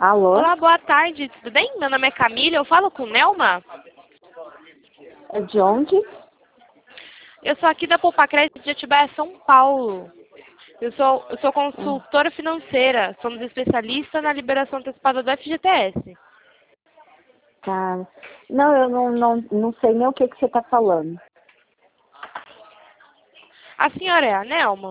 Alô? Olá, boa tarde, tudo bem? Meu nome é Camila, eu falo com Nelma. É de onde? Eu sou aqui da Poupa Crédito de Atibaia, São Paulo. Eu sou consultora financeira, somos especialistas na liberação antecipada do FGTS. Tá. Não, eu não sei nem o que você está falando. A senhora é a Nelma?